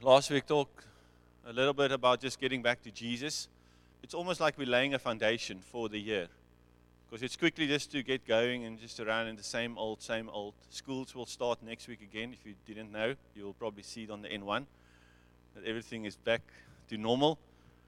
Last week talked a little bit about just getting back to Jesus. It's almost like we're laying a foundation for the year. Because it's quickly just to get going and just around in the same old, same old. Schools will start next week again. If you didn't know, you'll probably see it on the N1, that everything is back to normal.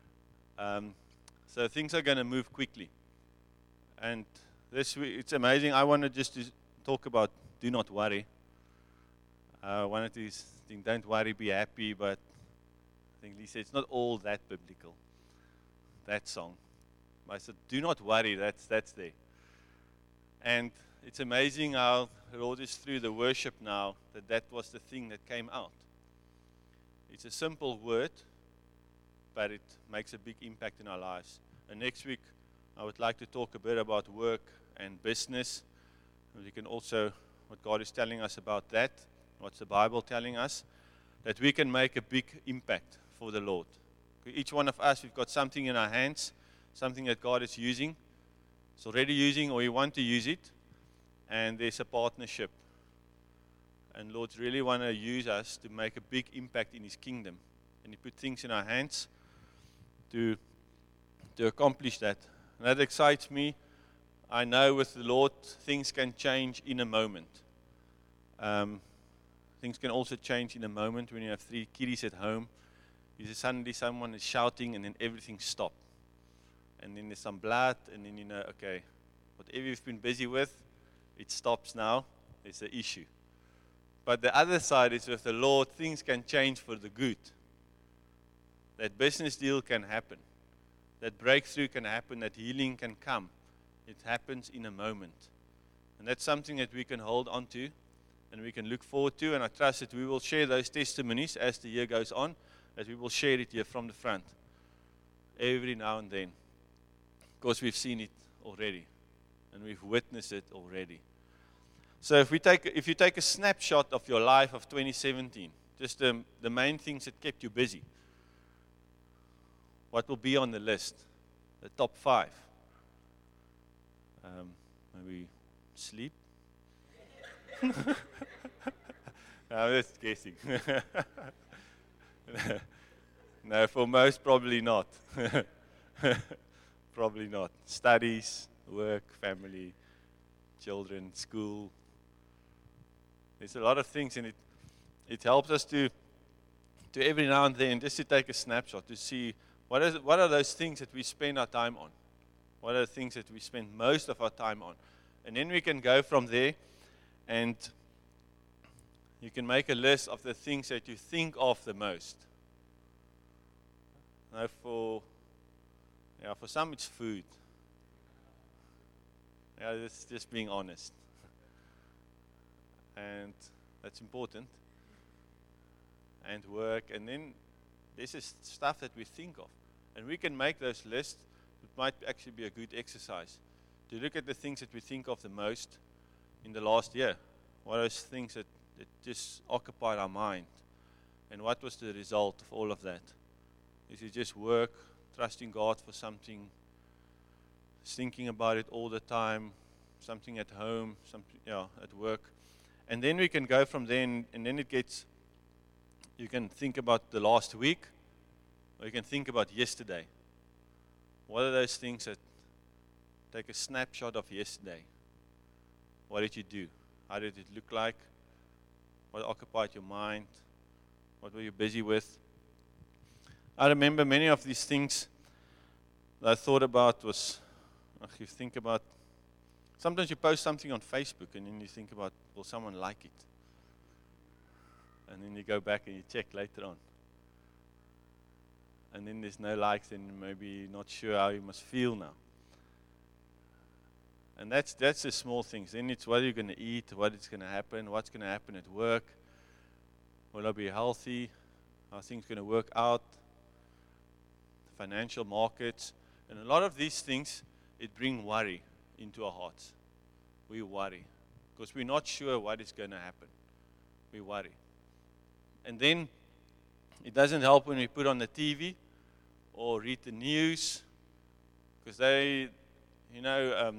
So things are going to move quickly. And this week, it's amazing. I wanted just to talk about do not worry. I wanted to think, don't worry, be happy, but I think Lisa, it's not all that biblical, that song. I said, do not worry, that's there. And it's amazing how the Lord is through the worship now, that was the thing that came out. It's a simple word, but it makes a big impact in our lives. And next week, I would like to talk a bit about work and business. And we can also, what God is telling us about that, what's the Bible telling us, that we can make a big impact for the Lord. Each one of us, we've got something in our hands, something that God is using. It's already using, or you want to use it, and there's a partnership. And Lord really want to use us to make a big impact in His kingdom. And He put things in our hands to accomplish that. And that excites me. I know with the Lord, things can change in a moment. Things can also change in a moment when you have 3 kiddies at home. Suddenly someone is shouting and then everything stops. And then there's some blood, and then you know, okay, whatever you've been busy with, it stops now. It's an issue. But the other side is with the Lord, things can change for the good. That business deal can happen. That breakthrough can happen. That healing can come. It happens in a moment. And that's something that we can hold on to and we can look forward to. And I trust that we will share those testimonies as the year goes on, that we will share it here from the front every now and then. Because we've seen it already, and we've witnessed it already. So if you take a snapshot of your life of 2017, just the main things that kept you busy, what will be on the list? The top 5. Maybe sleep? I'm just guessing. No, for most, probably not. Probably not. Studies, work, family, children, school. There's a lot of things, and it helps us to every now and then just to take a snapshot to see what are those things that we spend our time on. What are the things that we spend most of our time on? And then we can go from there, and you can make a list of the things that you think of the most. Now for some it's food. Yeah, it's just being honest. And that's important. And work. And then this is stuff that we think of. And we can make those lists. It might actually be a good exercise to look at the things that we think of the most in the last year. What are those things that just occupied our mind? And what was the result of all of that? Is it just work, trusting God for something, thinking about it all the time, something at home, something at work? And then we can go from there, and then you can think about the last week, or you can think about yesterday. What are those things that take a snapshot of yesterday? What did you do? How did it look like? What occupied your mind? What were you busy with? I remember many of these things that I thought about was, you think about, sometimes you post something on Facebook and then you think about, will someone like it? And then you go back and you check later on. And then there's no likes, and maybe you're not sure how you must feel now. And that's the small things. Then it's what you're going to eat, what is going to happen, what's going to happen at work. Will I be healthy? How are things going to work out? Financial markets. And a lot of these things, it bring worry into our hearts. We worry because we're not sure what is going to happen. We worry. And then it doesn't help when we put on the TV or read the news, because they, the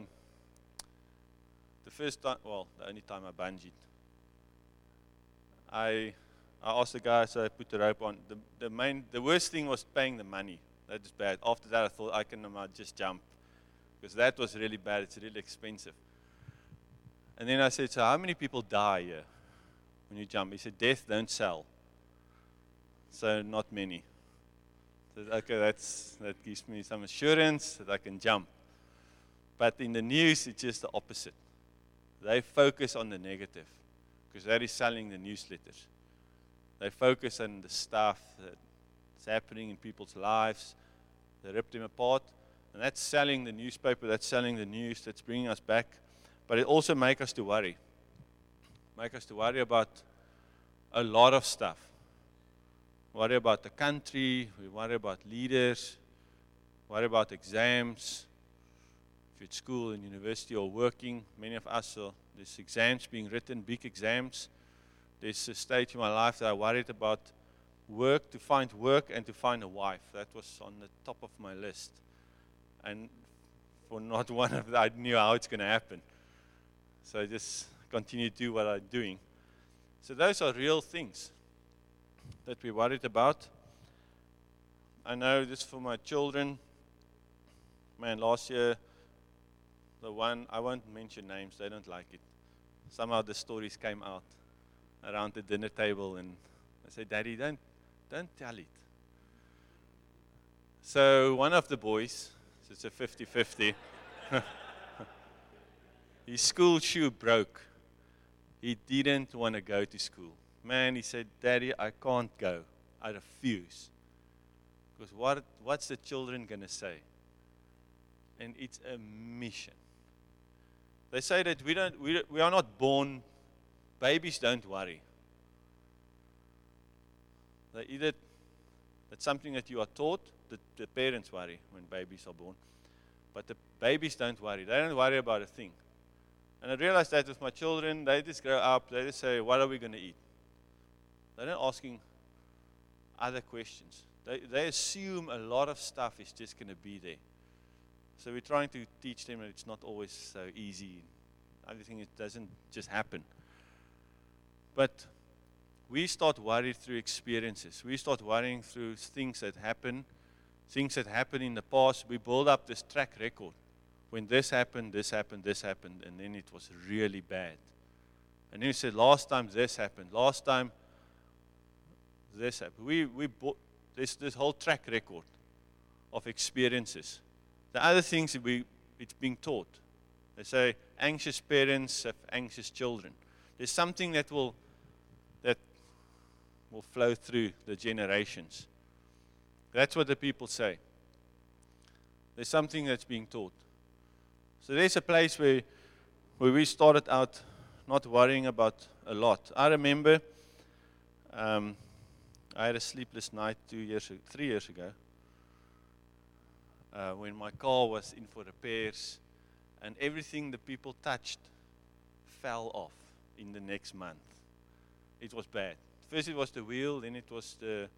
first time, the only time I bungeed, I I asked the guy, so I put the rope on. The worst thing was paying the money. That is bad. After that, I thought I can just jump, because that was really bad. It's really expensive. And then I said, so how many people die here when you jump? He said, death don't sell. So not many. I said, okay, that gives me some assurance that I can jump. But in the news, it's just the opposite. They focus on the negative, because that is selling the newsletters. They focus on the stuff that's happening in people's lives. They rip them apart. And that's selling the newspaper, that's selling the news, that's bringing us back. But it also makes us to worry. Make us to worry about a lot of stuff. Worry about the country, we worry about leaders, worry about exams. If you're at school and university or working, many of us, there's exams being written, big exams. There's a stage in my life that I worried about work, to find work and to find a wife. That was on the top of my list. And for not one of them, I knew how it's going to happen. So I just continue to do what I'm doing. So those are real things that we're worried about. I know this for my children. Man, last year, the one, I won't mention names, they don't like it. Somehow the stories came out around the dinner table, and I said, Daddy, don't tell it. So one of the boys, so it's a 50-50, his school shoe broke. He didn't want to go to school. Man, he said, Daddy, I can't go. I refuse. Because what's the children going to say? And it's a mission. They say that we are not born, babies don't worry. It's something that you are taught, that the parents worry when babies are born. But the babies don't worry. They don't worry about a thing. And I realized that with my children, they just grow up, they just say, what are we going to eat? They're not asking other questions. They assume a lot of stuff is just going to be there. So we're trying to teach them that it's not always so easy. Everything, it doesn't just happen. But we start worrying through experiences. We start worrying through things that happen in the past. We build up this track record. When this happened, this happened, this happened, and then it was really bad. And then you said, last time this happened, last time this happened. There's this whole track record of experiences. The other things it's being taught. They say anxious parents have anxious children. There's something that will flow through the generations. That's what the people say. There's something that's being taught. So there's a place where we started out not worrying about a lot. I remember I had a sleepless night 3 years ago. When my car was in for repairs, and everything the people touched fell off in the next month. It was bad. First it was the wheel, then it was the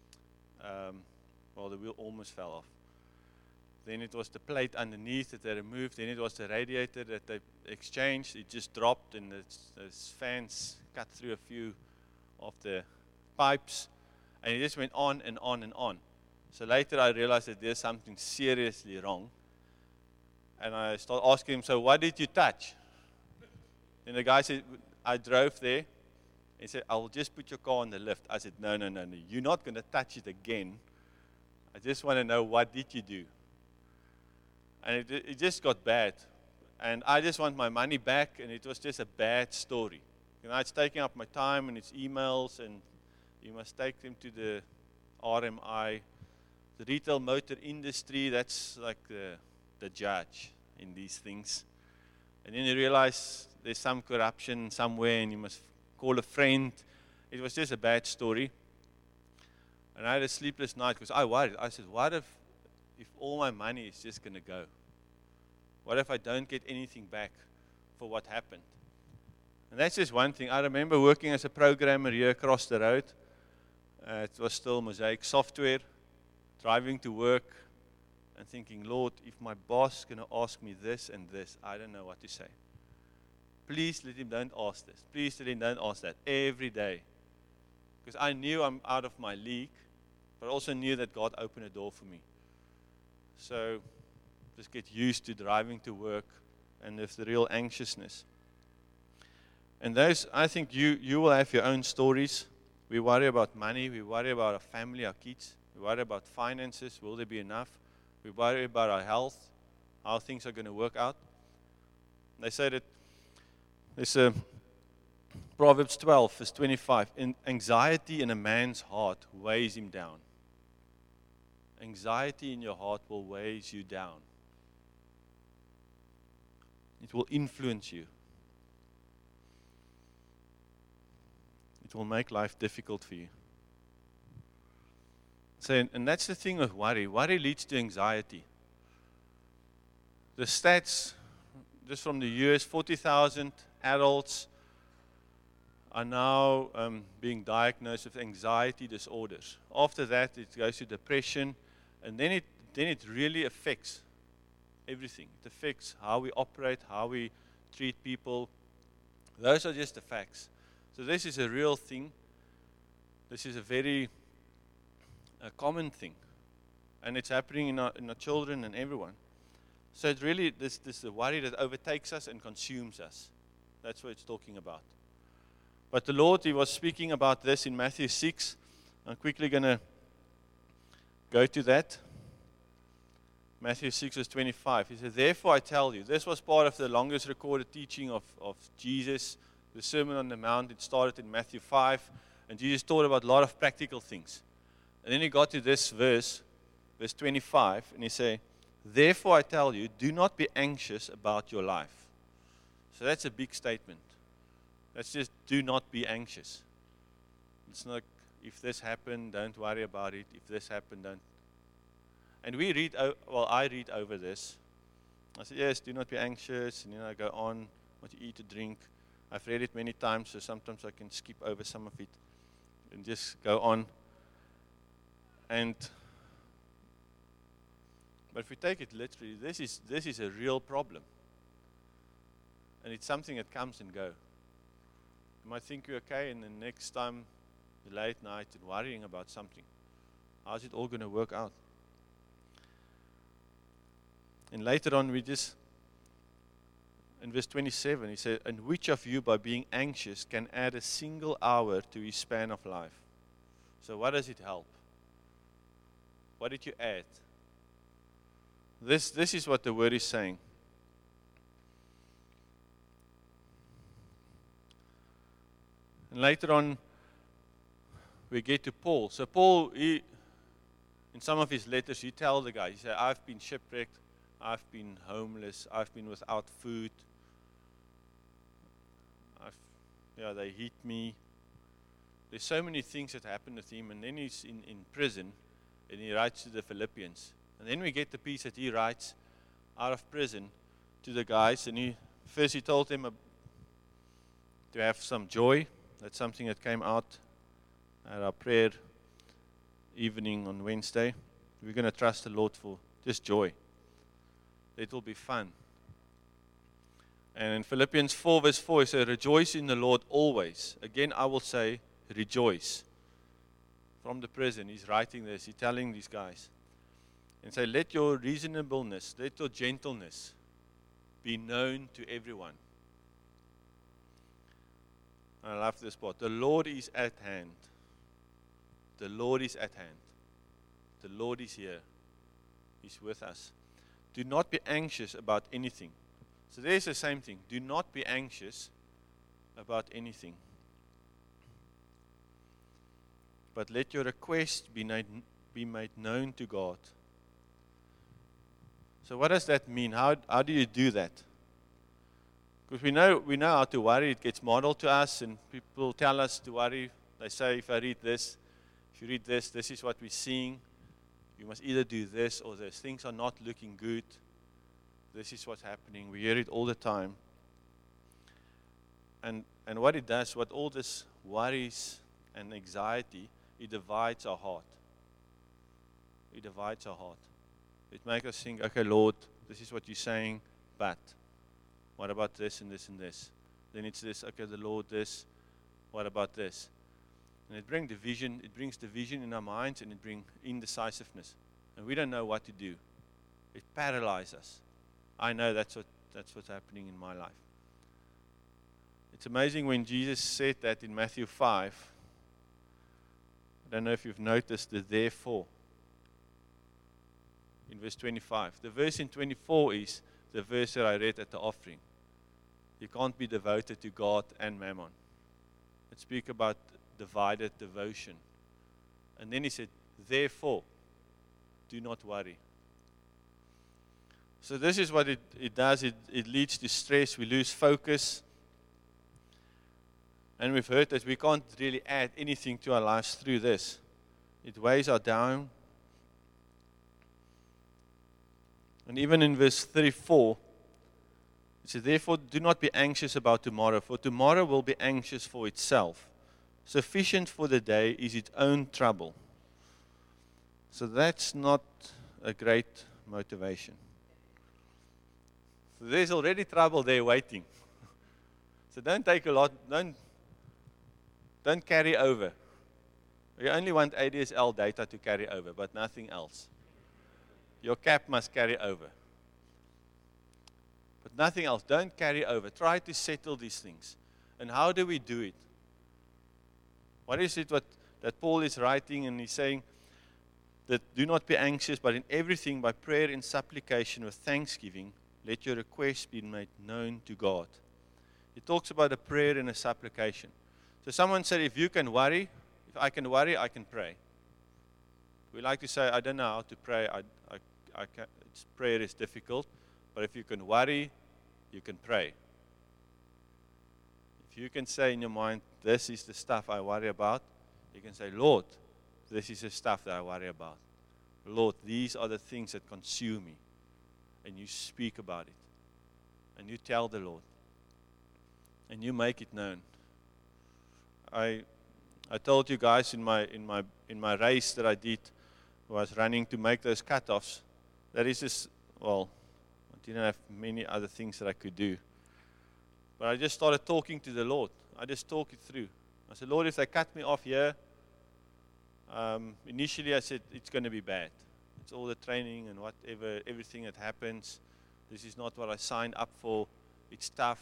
wheel almost fell off. Then it was the plate underneath that they removed, then it was the radiator that they exchanged, it just dropped, and the fans cut through a few of the pipes, and it just went on and on and on. So later I realized that there's something seriously wrong. And I started asking him, so what did you touch? And the guy said, I drove there. He said, I'll just put your car on the lift. I said, no. You're not going to touch it again. I just want to know, what did you do? And it just got bad. And I just want my money back, and it was just a bad story. It's taking up my time, and it's emails, and you must take them to the RMI. The retail motor industry, that's like the judge in these things. And then you realize there's some corruption somewhere, and you must call a friend. It was just a bad story. And I had a sleepless night because I worried. I said, what if all my money is just going to go? What if I don't get anything back for what happened? And that's just one thing. I remember working as a programmer here across the road. It was still Mosaic software. Driving to work and thinking, Lord, if my boss is going to ask me this and this, I don't know what to say. Please let him don't ask this. Please let him don't ask that. Every day. Because I knew I'm out of my league, but I also knew that God opened a door for me. So just get used to driving to work and there's the real anxiousness. And those, I think you will have your own stories. We worry about money. We worry about our family, our kids. We worry about finances. Will there be enough? We worry about our health, how things are going to work out. They say that there's a Proverbs 12, verse 25. Anxiety in a man's heart weighs him down. Anxiety in your heart will weigh you down. It will influence you. It will make life difficult for you. So, and that's the thing with worry. Worry leads to anxiety. The stats, just from the US, 40,000 adults are now being diagnosed with anxiety disorders. After that, it goes to depression, and then it really affects everything. It affects how we operate, how we treat people. Those are just the facts. So this is a real thing. This is a very common thing. And it's happening in our children and everyone. So it's really this worry that overtakes us and consumes us. That's what it's talking about. But the Lord, He was speaking about this in Matthew 6. I'm quickly going to go to that. Matthew 6, verse 25. He said, therefore I tell you, this was part of the longest recorded teaching of Jesus, the Sermon on the Mount. It started in Matthew 5, and Jesus taught about a lot of practical things. And then he got to this verse 25, and he said, therefore I tell you, do not be anxious about your life. So that's a big statement. That's just do not be anxious. It's not, if this happened, don't worry about it. If this happened, don't. And I read over this. I said, yes, do not be anxious. And I go on what you eat to drink. I've read it many times, so sometimes I can skip over some of it and just go on. But if we take it literally, this is a real problem. And it's something that comes and goes. You might think you're okay, and then next time, the late night and worrying about something. How's it all going to work out? And later on, in verse 27, he said, and which of you by being anxious can add a single hour to his span of life? So what does it help? What did you add? This is what the word is saying. And later on, we get to Paul. So Paul, in some of his letters, he tells the guy, he said, I've been shipwrecked, I've been homeless, I've been without food. They hit me. There's so many things that happened with him, and then he's in prison, and he writes to the Philippians. And then we get the piece that he writes out of prison to the guys, and he told them to have some joy. That's something that came out at our prayer evening on Wednesday. We're going to trust the Lord for just joy. It will be fun. And in Philippians 4, verse 4, he said, rejoice in the Lord always. Again, I will say, rejoice. From the prison, he's writing this. He's telling these guys. And say, let your reasonableness, let your gentleness be known to everyone. I love this part. The Lord is at hand. The Lord is at hand. The Lord is here. He's with us. Do not be anxious about anything. So there's the same thing. Do not be anxious about anything. But let your request be made known to God. So what does that mean? How do you do that? Because we know how to worry. It gets modeled to us, and people tell us to worry. They say, if you read this, this is what we're seeing. You must either do this or this. Things are not looking good. This is what's happening. We hear it all the time. And what it does, what all this worries and anxiety, it divides our heart. It divides our heart. It makes us think, okay, Lord, this is what you're saying, but what about this and this and this? Then it's this, okay, the Lord, this, what about this? And it brings division in our minds, and it brings indecisiveness. And we don't know what to do. It paralyzes us. I know that's what's happening in my life. It's amazing when Jesus said that in Matthew 5. I don't know if you've noticed the therefore in verse 25. The verse in 24 is the verse that I read at the offering. You can't be devoted to God and mammon. It speaks about divided devotion. And then he said, therefore, do not worry. So this is what it does. It leads to stress. We lose focus. And we've heard that we can't really add anything to our lives through this. It weighs us down. And even in verse 34, it says, therefore, do not be anxious about tomorrow, for tomorrow will be anxious for itself. Sufficient for the day is its own trouble. So that's not a great motivation. So there's already trouble there waiting. So don't take a lot, don't carry over. You only want ADSL data to carry over, but nothing else. Your cap must carry over. But nothing else. Don't carry over. Try to settle these things. And how do we do it? What is it that Paul is writing, and he's saying that do not be anxious, but in everything by prayer and supplication with thanksgiving, let your requests be made known to God. He talks about a prayer and a supplication. So someone said, if you can worry, if I can worry, I can pray. We like to say, I don't know how to pray. Prayer is difficult. But if you can worry, you can pray. If you can say in your mind, this is the stuff I worry about, you can say, Lord, this is the stuff that I worry about. Lord, these are the things that consume me. And you speak about it. And you tell the Lord. And you make it known. I told you guys in my race that I did, was running to make those cutoffs. That is just, well, I didn't have many other things that I could do. But I just started talking to the Lord. I just talked it through. I said, Lord, if they cut me off here, initially I said, it's going to be bad. It's all the training and whatever, everything that happens. This is not what I signed up for. It's tough.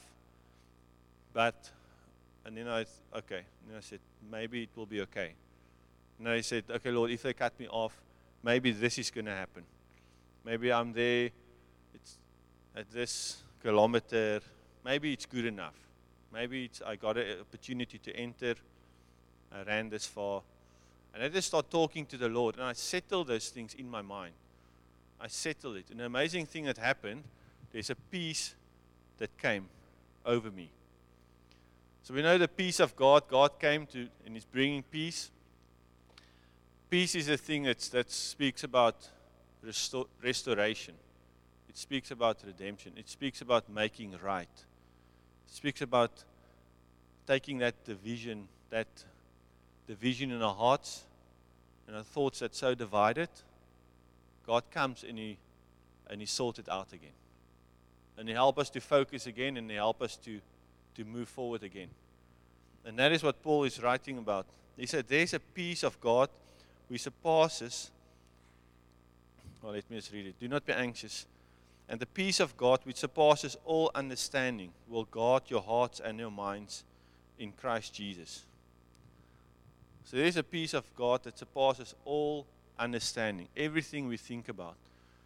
And then I said, maybe it will be okay. And I said, okay, Lord, if they cut me off, maybe this is going to happen. Maybe I'm there, it's at this kilometer, maybe it's good enough. Maybe I got an opportunity to enter, I ran this far. And I just started talking to the Lord, and I settled those things in my mind. I settled it. And the amazing thing that happened, there's a peace that came over me. So we know the peace of God. God came to, and He's bringing peace. Peace is a thing that speaks about restoration. It speaks about redemption. It speaks about making right. It speaks about taking that division in our hearts and our thoughts that's so divided. God comes and He sorts it out again. And He helps us to focus again, and He helps us to move forward again. And that is what Paul is writing about. He said, there's a peace of God which surpasses, let me just read it. Do not be anxious. And the peace of God which surpasses all understanding will guard your hearts and your minds in Christ Jesus. So there's a peace of God that surpasses all understanding, everything we think about.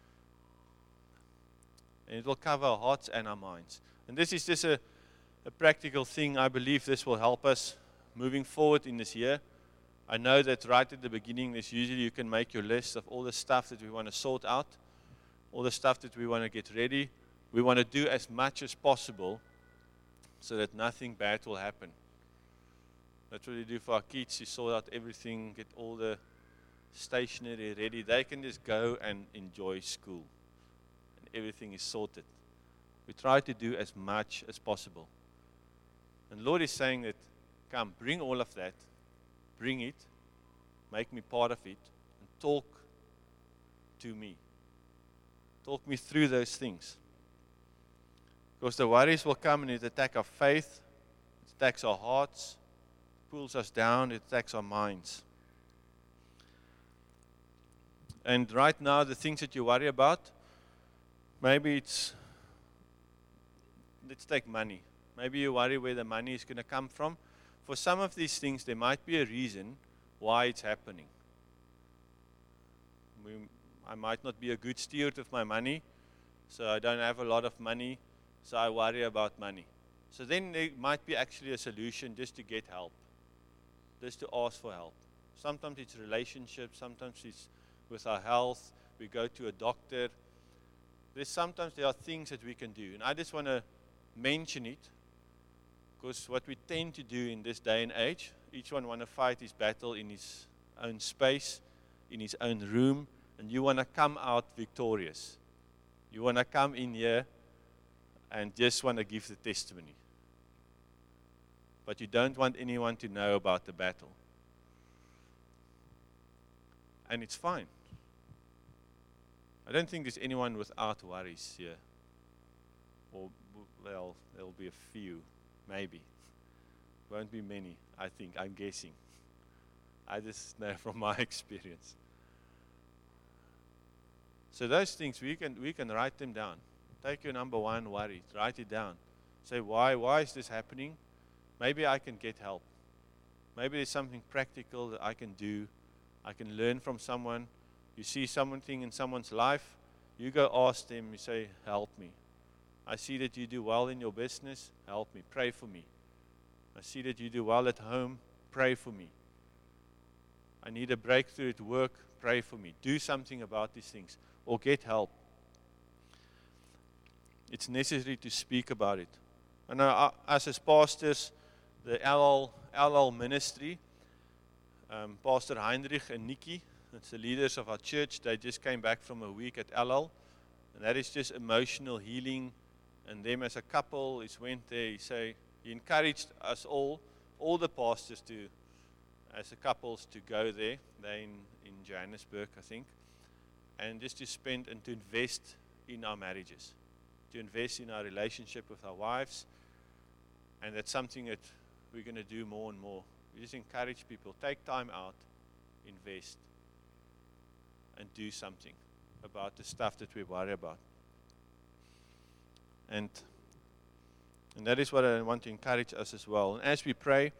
And it will cover our hearts and our minds. And this is just a practical thing. I believe this will help us moving forward in this year. I know that right at the beginning, there's usually you can make your list of all the stuff that we want to sort out, all the stuff that we want to get ready. We want to do as much as possible so that nothing bad will happen. That's what we do for our kids. You sort out everything, get all the stationery ready. They can just go and enjoy school. And everything is sorted. We try to do as much as possible. And the Lord is saying that, come, bring all of that. Bring it. Make me part of it. And talk to me. Talk me through those things. Because the worries will come and it attack our faith. It attacks our hearts. pulls us down, it attacks our minds. And right now, the things that you worry about, maybe it's, let's take money. Maybe you worry where the money is going to come from. For some of these things, there might be a reason why it's happening. I might not be a good steward of my money, so I don't have a lot of money, so I worry about money. So then there might be actually a solution just to get help, just to ask for help. Sometimes it's relationships, sometimes it's with our health, we go to a doctor. Sometimes there are things that we can do, and I just want to mention it, because what we tend to do in this day and age, each one want to fight his battle in his own space, in his own room, and you want to come out victorious. You want to come in here and just want to give the testimony. But you don't want anyone to know about the battle. And it's fine. I don't think there's anyone without worries here. Or, well, there'll be a few, maybe. Won't be many, I think, I'm guessing. I just know from my experience. So those things, we can write them down. Take your number one worry, write it down. Say, why is this happening? Maybe I can get help. Maybe there's something practical that I can do. I can learn from someone. You see something in someone's life, you go ask them, you say, help me. I see that you do well in your business, help me, pray for me. I see that you do well at home, pray for me. I need a breakthrough at work, pray for me. Do something about these things, or get help. It's necessary to speak about it. I know us as pastors, the LL ministry, Pastor Heinrich and Nikki, that's the leaders of our church, they just came back from a week at LL, and that is just emotional healing. And them as a couple, he went there, he encouraged us all the pastors to, as a couples, to go there. They're in Johannesburg, I think, and just to spend and to invest in our marriages, to invest in our relationship with our wives. And that's something that we're going to do more and more. We just encourage people, take time out, invest, and do something about the stuff that we worry about. And that is what I want to encourage us as well. And as we pray,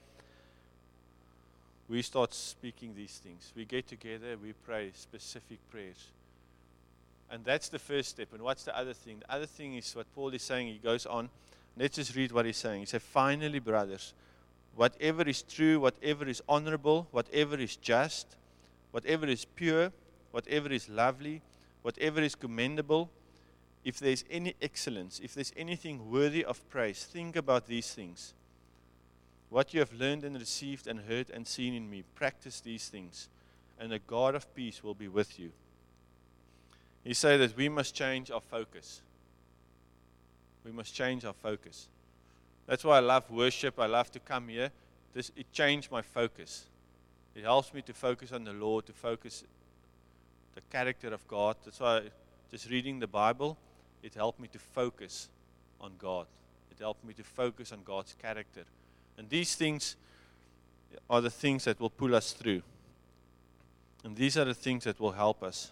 we start speaking these things. We get together, we pray specific prayers. And that's the first step. And what's the other thing? The other thing is what Paul is saying. He goes on. Let's just read what he's saying. He said, finally, brothers, whatever is true, whatever is honorable, whatever is just, whatever is pure, whatever is lovely, whatever is commendable, if there's any excellence, if there's anything worthy of praise, think about these things. What you have learned and received and heard and seen in me, practice these things, and the God of peace will be with you. He said that we must change our focus. We must change our focus. That's why I love worship. I love to come here. It changed my focus. It helps me to focus on the Lord, to focus the character of God. That's why just reading the Bible, it helped me to focus on God. It helped me to focus on God's character. And these things are the things that will pull us through. And these are the things that will help us.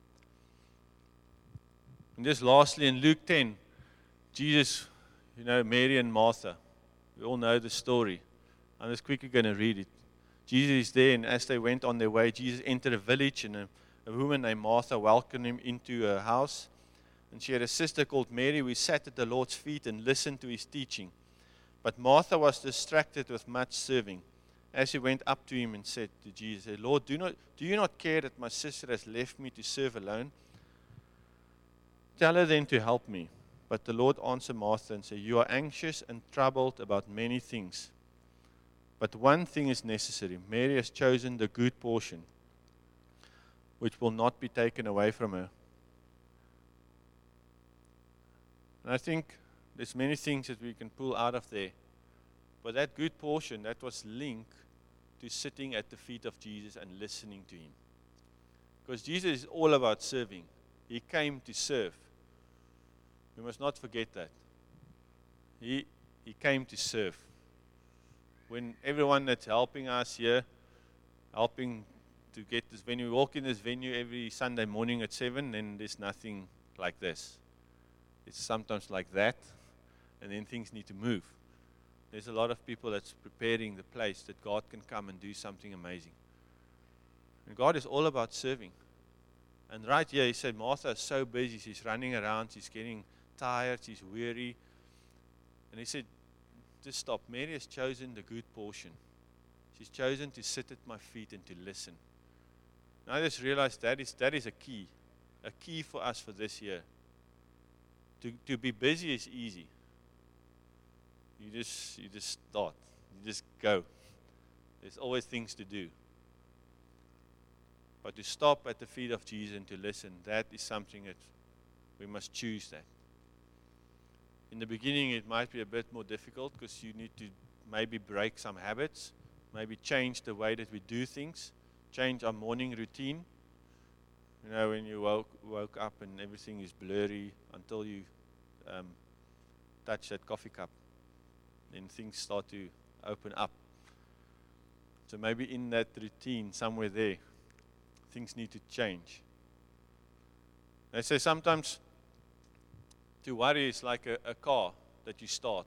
And just lastly, in Luke 10, Jesus, Mary and Martha, we all know the story. I'm just quickly going to read it. Jesus is there, and as they went on their way, Jesus entered a village, and a woman named Martha welcomed him into her house. And she had a sister called Mary, who sat at the Lord's feet and listened to his teaching. But Martha was distracted with much serving. As he went up to him and said to Jesus, Lord, do you not care that my sister has left me to serve alone? Tell her then to help me. But the Lord answered Martha and said, you are anxious and troubled about many things. But one thing is necessary. Mary has chosen the good portion, which will not be taken away from her. And I think there's many things that we can pull out of there. But that good portion, that was linked to sitting at the feet of Jesus and listening to him. Because Jesus is all about serving. He came to serve. We must not forget that. He came to serve. when everyone that's helping us here, helping to get this, when we walk in this venue every Sunday morning at 7, then there's nothing like this. It's sometimes like that, and then things need to move. There's a lot of people that's preparing the place that God can come and do something amazing. And God is all about serving. And right here, he said, Martha is so busy. She's running around. She's getting tired. She's weary. And he said, just stop. Mary has chosen the good portion. She's chosen to sit at my feet and to listen. And I just realized that is a key for us for this year. To be busy is easy. You just start. You just go. There's always things to do. But to stop at the feet of Jesus and to listen, that is something that we must choose that. In the beginning, it might be a bit more difficult because you need to maybe break some habits, maybe change the way that we do things, change our morning routine. You know, when you woke up and everything is blurry until you touch that coffee cup, then things start to open up. So maybe in that routine, somewhere there, things need to change. They say sometimes to worry is like a car that you start.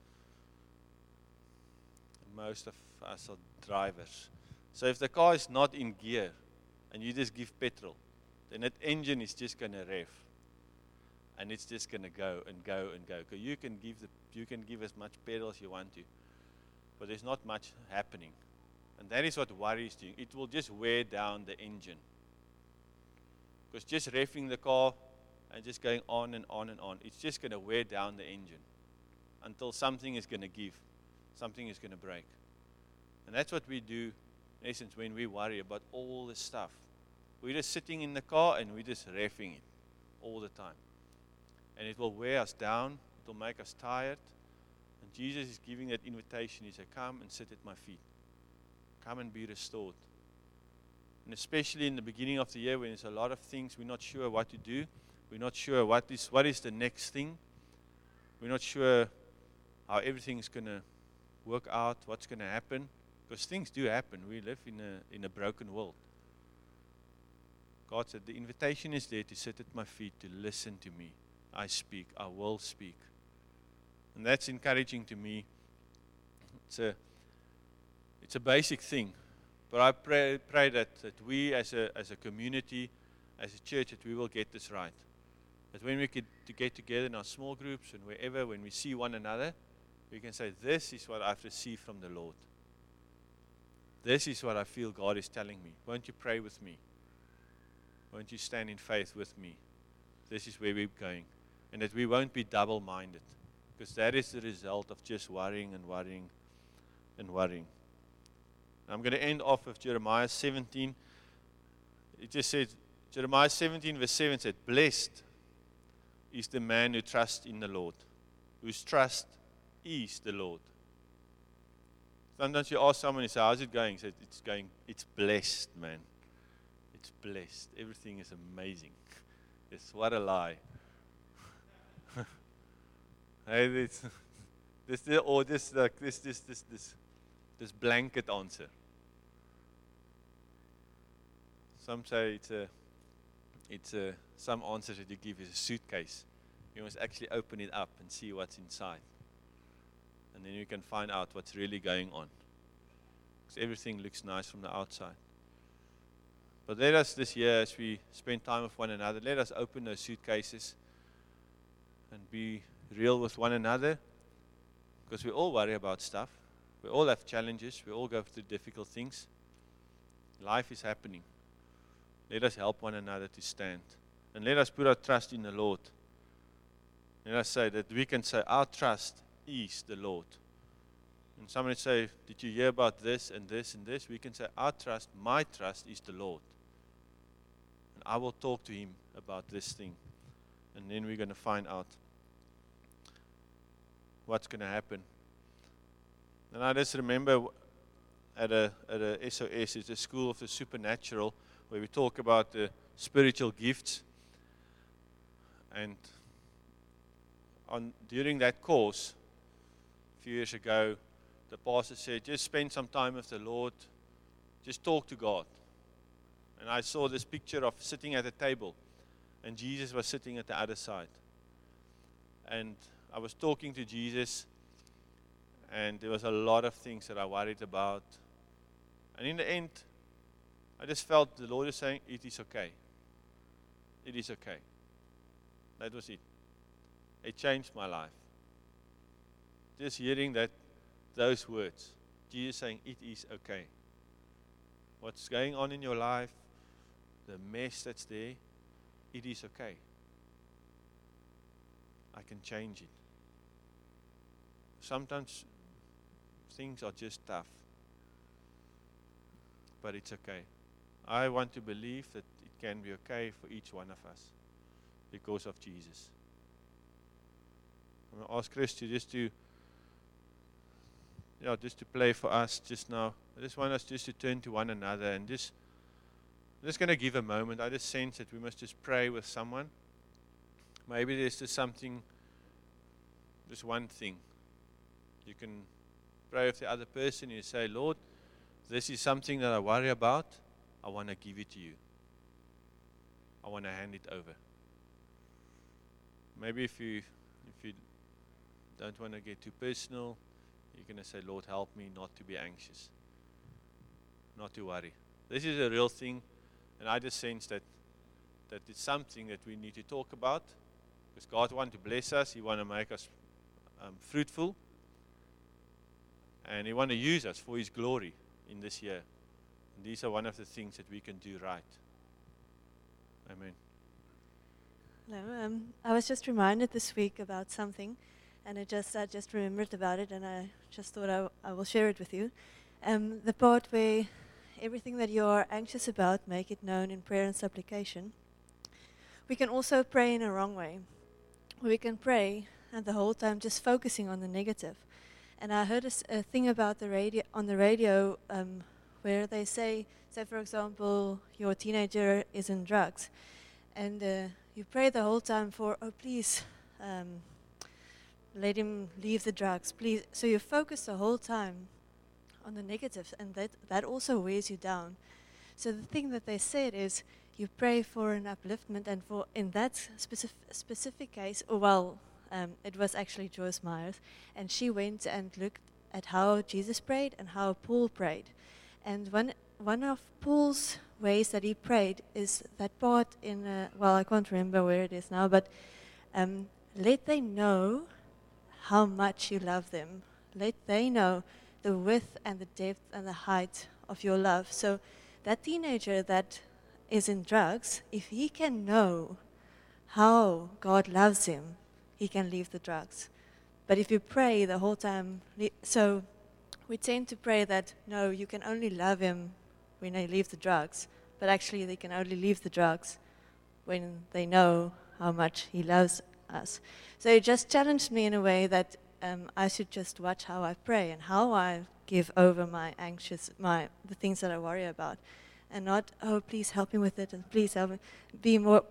And most of us are drivers. So if the car is not in gear and you just give petrol, then that engine is just going to rev. And it's just going to go and go and go. Because you can give as much pedal as you want to, but there's not much happening. And that is what worry is doing. It will just wear down the engine. Because just revving the car and just going on and on and on, it's just going to wear down the engine until something is going to give, something is going to break. And that's what we do, in essence, when we worry about all this stuff. We're just sitting in the car and we're just revving it all the time. And it will wear us down, it will make us tired. And Jesus is giving that invitation. He said, come and sit at my feet. Come and be restored. And especially in the beginning of the year when there's a lot of things, we're not sure what to do. We're not sure what is the next thing. We're not sure how everything's going to work out, what's going to happen. Because things do happen. We live in a broken world. God said, the invitation is there to sit at my feet, to listen to me. I speak, I will speak. And that's encouraging to me. It's a basic thing. But I pray that we as a community, as a church, that we will get this right. That when we get together in our small groups and wherever, when we see one another, we can say, this is what I've received from the Lord. This is what I feel God is telling me. Won't you pray with me? Won't you stand in faith with me? This is where we're going. And that we won't be double-minded. Because that is the result of just worrying and worrying and worrying. I'm going to end off with Jeremiah 17. It just says, Jeremiah 17 verse 7 said, blessed is the man who trusts in the Lord, whose trust is the Lord. Sometimes you ask someone, you say, how's it going? He said, it's blessed, man. It's blessed. Everything is amazing. Yes, what a lie. Hey, this blanket answer. Some say some answers that you give is a suitcase. You must actually open it up and see what's inside. And then you can find out what's really going on. Because everything looks nice from the outside. But let us this year, as we spend time with one another, let us open those suitcases and be real with one another. Because we all worry about stuff. We all have challenges. We all go through difficult things. Life is happening. Let us help one another to stand. And let us put our trust in the Lord. Let us say that we can say, our trust is the Lord. And somebody say, did you hear about this and this and this? We can say, my trust is the Lord. And I will talk to him about this thing. And then we're going to find out what's going to happen. And I just remember at a SOS, it's a school of the supernatural, where we talk about the spiritual gifts. And during that course, a few years ago, the pastor said, just spend some time with the Lord, just talk to God. And I saw this picture of sitting at a table, and Jesus was sitting at the other side. And I was talking to Jesus, and there was a lot of things that I worried about. And in the end, I just felt the Lord is saying, it is okay. It is okay. That was it. It changed my life. Just hearing those words. Jesus saying, it is okay. What's going on in your life, the mess that's there, it is okay. I can change it. Sometimes things are just tough, but it's okay. I want to believe that it can be okay for each one of us because of Jesus. I'm going to ask Chris just to play for us just now. I just want us just to turn to one another and I'm just going to give a moment. I just sense that we must just pray with someone. Maybe there's just something, just one thing. You can pray with the other person and you say, Lord, this is something that I worry about. I want to give it to you. I want to hand it over. Maybe if you don't want to get too personal, you're going to say, Lord, help me not to be anxious, not to worry. This is a real thing, and I just sense that it's something that we need to talk about, because God wants to bless us. He wants to make us fruitful, and He wants to use us for His glory in this year. And these are one of the things that we can do right. Amen. Hello. I was just reminded this week about something, and I just remembered about it, and I just thought I will share it with you. The part where everything that you are anxious about, make it known in prayer and supplication. We can also pray in a wrong way. We can pray and the whole time just focusing on the negative. And I heard a thing about on the radio where they say for example, your teenager is in drugs, and you pray the whole time for, oh please, let him leave the drugs, please. So you focus the whole time on the negatives, and that also wears you down. So the thing that they said is, you pray for an upliftment, and for in that specific case, it was actually Joyce Myers, and she went and looked at how Jesus prayed and how Paul prayed. And one of Paul's ways that he prayed is that part in, I can't remember where it is now, but let they know how much you love them. Let they know the width and the depth and the height of your love. So that teenager that is in drugs, if he can know how God loves him, he can leave the drugs. But if you pray the whole time, so we tend to pray that, no, you can only love him when they leave the drugs, but actually they can only leave the drugs when they know how much he loves us. So it just challenged me in a way that I should just watch how I pray and how I give over the things that I worry about, and not, oh, please help me with it, and please help me be more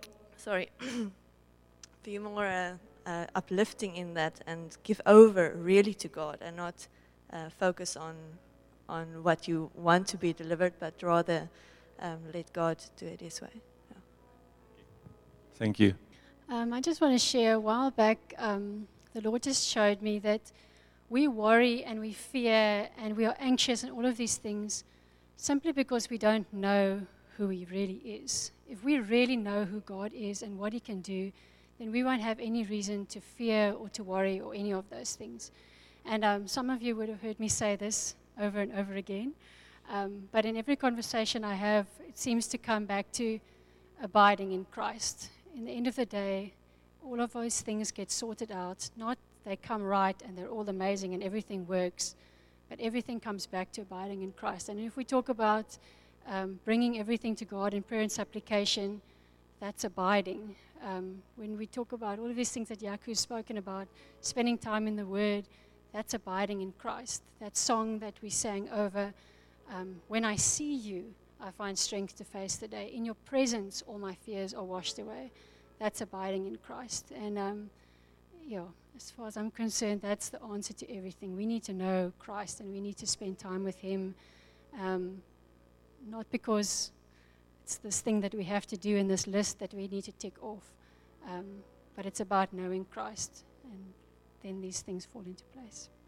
uplifting in that, and give over really to God, and not focus on what you want to be delivered, but rather let God do it His way. Yeah. Thank you. I just want to share, a while back, the Lord just showed me that we worry and we fear and we are anxious and all of these things simply because we don't know who He really is. If we really know who God is and what He can do, then we won't have any reason to fear or to worry or any of those things. And some of you would have heard me say this over and over again. But in every conversation I have, it seems to come back to abiding in Christ. In the end of the day, all of those things get sorted out. Not they come right and they're all amazing and everything works, but everything comes back to abiding in Christ. And if we talk about bringing everything to God in prayer and supplication, that's abiding. When we talk about all of these things that Yaku's spoken about, spending time in the Word, that's abiding in Christ. That song that we sang over, when I see you, I find strength to face the day. In your presence, all my fears are washed away. That's abiding in Christ. And yeah, as far as I'm concerned, that's the answer to everything. We need to know Christ and we need to spend time with Him. Not because it's this thing that we have to do in this list that we need to tick off, but it's about knowing Christ, and then these things fall into place.